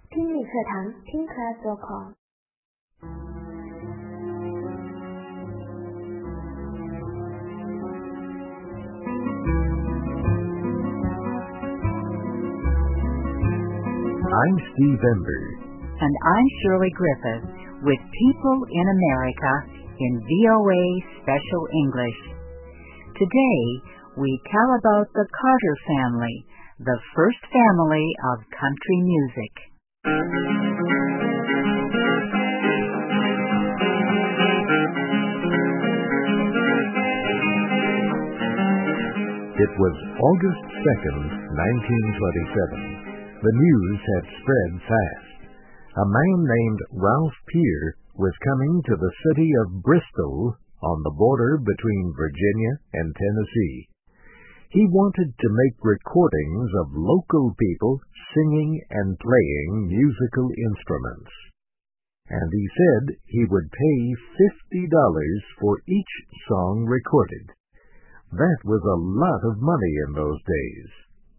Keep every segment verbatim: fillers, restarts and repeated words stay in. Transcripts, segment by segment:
听力课堂听 class dot com。 I'm Steve Ember. And I'm Shirley Griffith with People in America in V O A Special English. Today, we tell about the Carter family, the first family of country music. It was August second, nineteen twenty-seven. The news had spread fast. A man named Ralph Peer was coming to the city of Bristol on the border between Virginia and Tennessee. He wanted to make recordings of local people singing and playing musical instruments. And he said he would pay fifty dollars for each song recorded. That was a lot of money in those days.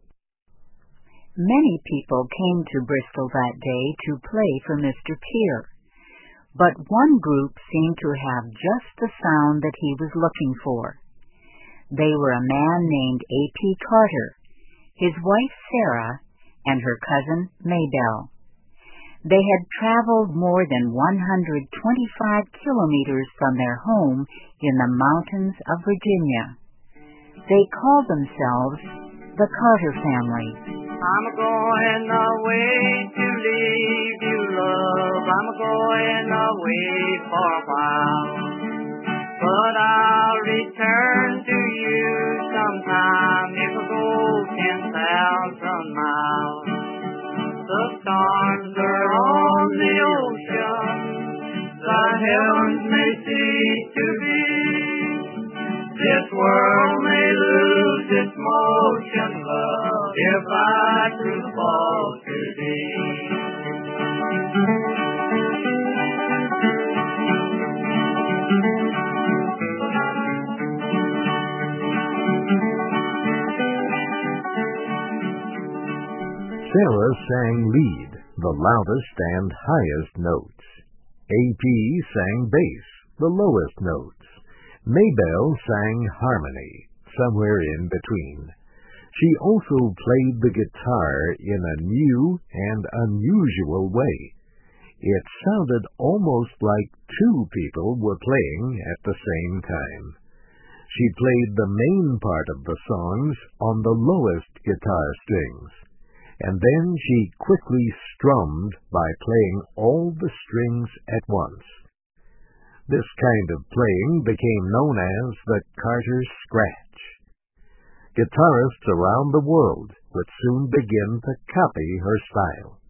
Many people came to Bristol that day to play for Mister Peer, but one group seemed to have just the sound that he was looking for. They were a man named A P Carter, his wife Sarah, and her cousin Maybelle. They had traveled more than one hundred twenty-five kilometers from their home in the mountains of Virginia. They called themselves the Carter family. I'm going away to leave you, love. I'm going away for a while. But I'll return to you sometime if I go ten thousand miles. The stars are on the ocean, the heavens may cease to be. This world may lose its motion, love, if I should fall to thee. Sarah sang lead, the loudest and highest notes. A P sang bass, the lowest notes. Maybelle sang harmony, somewhere in between. She also played the guitar in a new and unusual way. It sounded almost like two people were playing at the same time. She played the main part of the songs on the lowest guitar strings, and then she quickly strummed by playing all the strings at once. This kind of playing became known as the Carter Scratch. Guitarists around the world would soon begin to copy her style.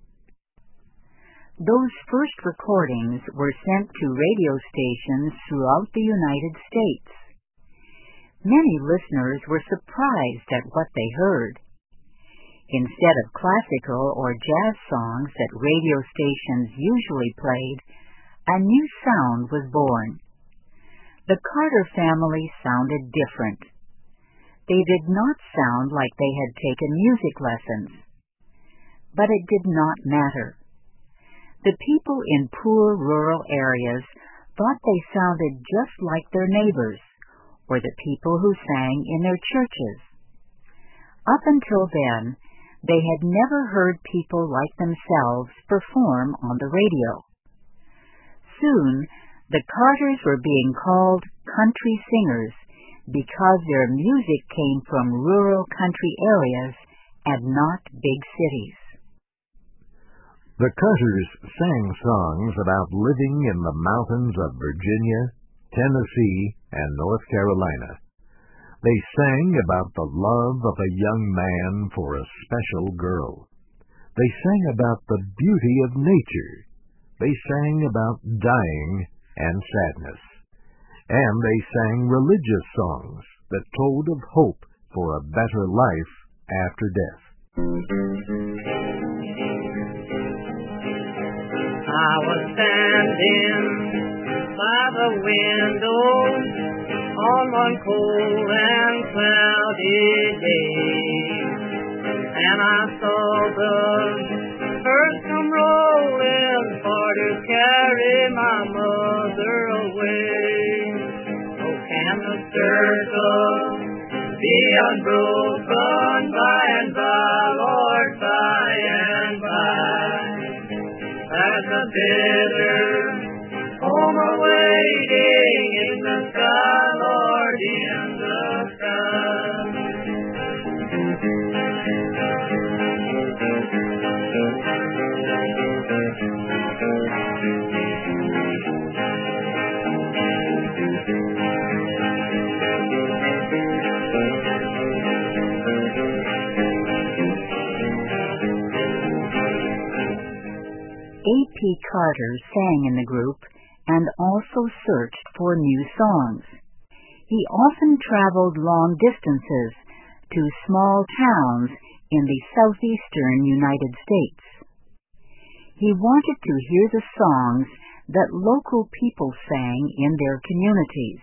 Those first recordings were sent to radio stations throughout the United States. Many listeners were surprised at what they heard. Instead of classical or jazz songs that radio stations usually played, a new sound was born. The Carter family sounded different. They did not sound like they had taken music lessons. But it did not matter. The people in poor rural areas thought they sounded just like their neighbors, or the people who sang in their churches. Up until then, they had never heard people like themselves perform on the radio. Soon, the Carters were being called country singers because their music came from rural country areas and not big cities. The Carters sang songs about living in the mountains of Virginia, Tennessee, and North Carolina. They sang about the love of a young man for a special girl. They sang about the beauty of nature. They sang about dying and sadness. And they sang religious songs that told of hope for a better life after death. I was standing by the window on one cold and cloudy day, and I saw the earth come rolling carry my mother away. Oh, can the circle be unbroken by and by, Lord, by and by? As the bitter home awaiting in the sky, Lord, in the sky. A P Carter sang in the group and also searched for new songs. He often traveled long distances to small towns in the southeastern United States. He wanted to hear the songs that local people sang in their communities.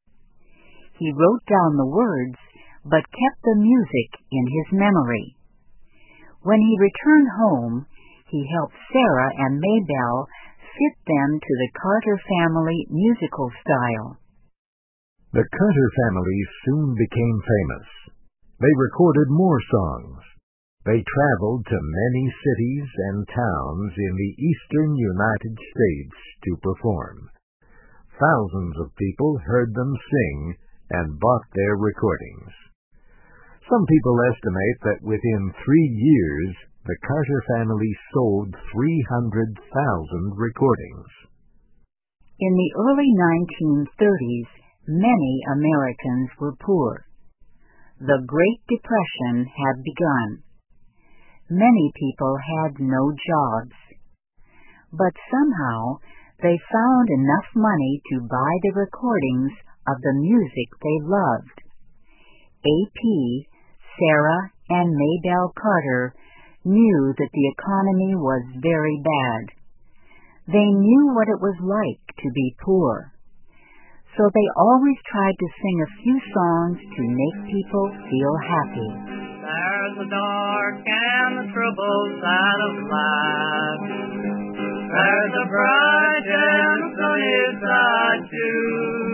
He wrote down the words but kept the music in his memory. When he returned home, he helped Sarah and Maybelle fit them to the Carter family musical style. The Carter family soon became famous. They recorded more songs. They traveled to many cities and towns in the eastern United States to perform. Thousands of people heard them sing and bought their recordings. Some people estimate that within three years, the Carter family sold three hundred thousand recordings. In the early nineteen thirties, many Americans were poor. The Great Depression had begun. Many people had no jobs. But somehow they found enough money to buy the recordings of the music they loved. A P, Sarah, and Maybelle Carter knew that the economy was very bad. They knew what it was like to be poor. So they always tried to sing a few songs to make people feel happy. There's the dark and the troubled side of life. There's the bright and the sunny side too.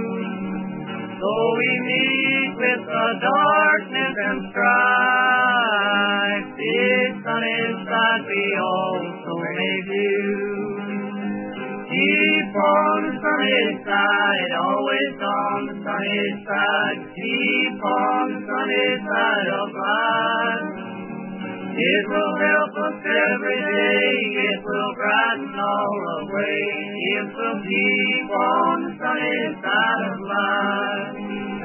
So we meet with the darkness and strife. This sunny side we also may view. Keep on the sunny side, always on the sunny side. Keep on the sunny side of life. It will help us every day, it will brighten all the way. If we'll keep on the sunny side of life.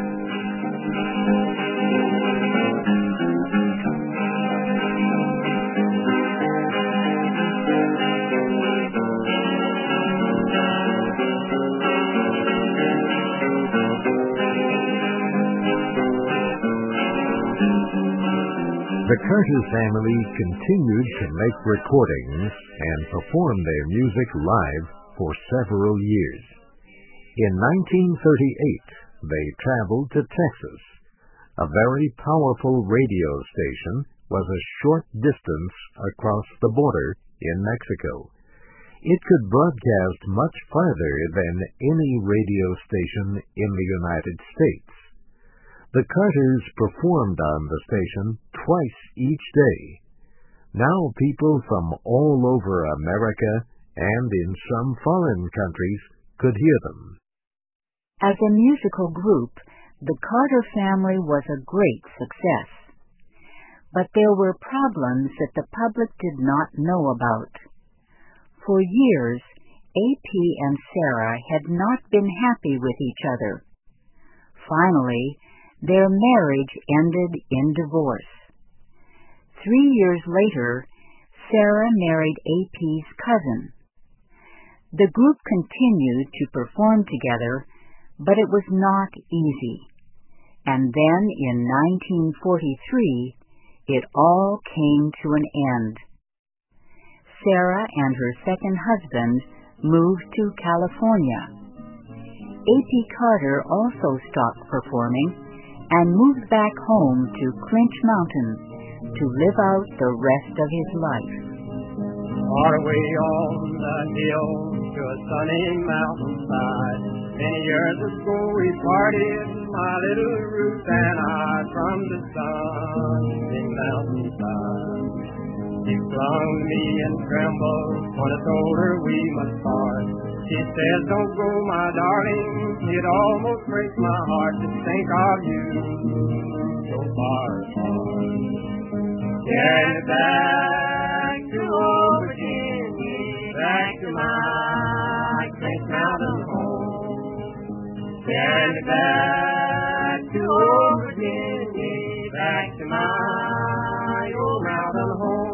The Carter family continued to make recordings and perform their music live for several years. In nineteen thirty-eight, they traveled to Texas. A very powerful radio station was a short distance across the border in Mexico. It could broadcast much farther than any radio station in the United States. The Carters performed on the station twice each day. Now people from all over America and in some foreign countries could hear them. As a musical group, the Carter family was a great success. But there were problems that the public did not know about. For years, A P and Sarah had not been happy with each other. Finally, their marriage ended in divorce. Three years later, Sarah married A P's cousin. The group continued to perform together, but it was not easy. And then in nineteen forty-three, it all came to an end. Sarah and her second husband moved to California. A P Carter also stopped performing and moved back home to Clinch Mountain to live out the rest of his life. Far away on the hill to a sunny mountainside. Many years ago we parted, my little Ruth and I, from the sunny mountainside. She clung to me and trembled when I told her we must part. She says, don't go, my darling, it almost breaks my heart to think of you so far apart. Carry me back to old Virginia, back to my Saint Mountain home. Carry me back to old Virginia, back to my old mountain home.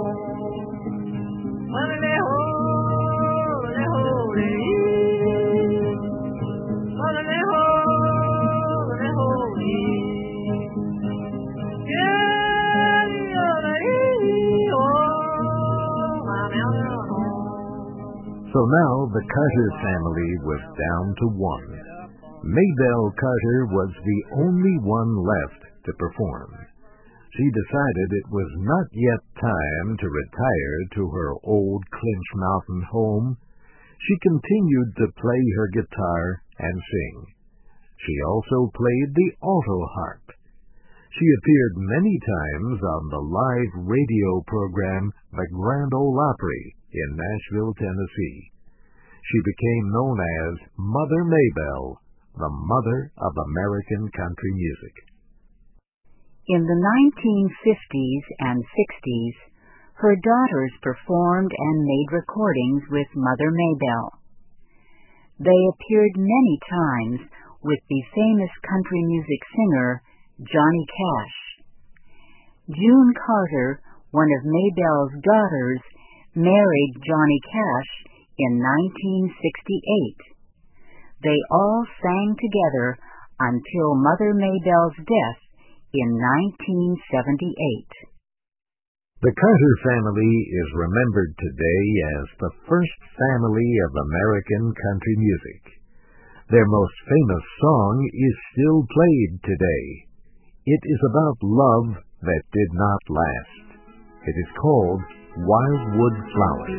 So now the Carter family was down to one. Maybelle Carter was the only one left to perform. She decided it was not yet time to retire to her old Clinch Mountain home. She continued to play her guitar and sing. She also played the alto harp. She appeared many times on the live radio program The Grand Ole Opry in Nashville, Tennessee. She became known as Mother Maybelle, the mother of American country music. In the nineteen fifties and sixties, her daughters performed and made recordings with Mother Maybelle. They appeared many times with the famous country music singer Johnny Cash. June Carter, one of Maybelle's daughters, married Johnny Cash in nineteen sixty-eight. They all sang together until Mother Maybelle's death in nineteen seventy-eight. The Carter family is remembered today as the first family of American country music. Their most famous song is still played today. It is about love that did not last. It is called Wildwood Flowers.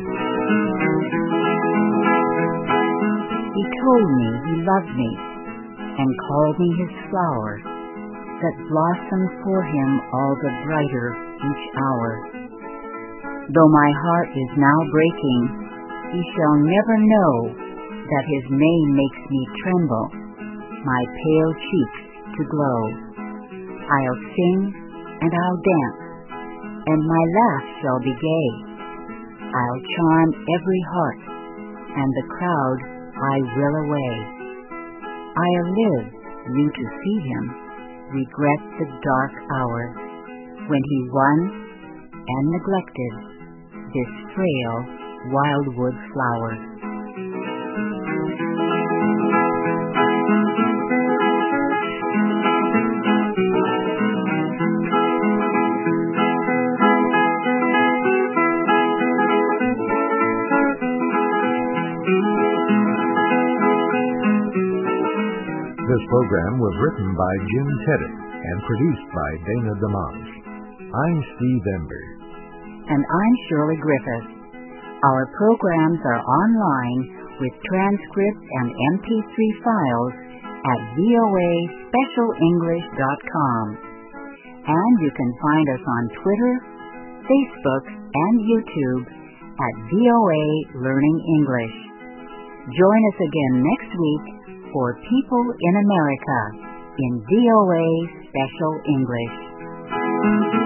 He told me he loved me and called me his flower, that blossomed for him all the brighter each hour. Though my heart is now breaking, he shall never know that his name makes me tremble, my pale cheeks to glow. I'll sing and I'll dance, and my laugh shall be gay. I'll charm every heart, and the crowd I will away. I'll live, you to see him, regret the dark hour when he won and neglected this frail wildwood flower. This program was written by Jim Tedder and produced by Dana DeMonge. I'm Steve Ember. And I'm Shirley Griffith. Our programs are online with transcripts and M P three files at V O A special english dot com. And you can find us on Twitter, Facebook, and YouTube at V O A Learning English. Join us again next week for People in America in V O A Special English.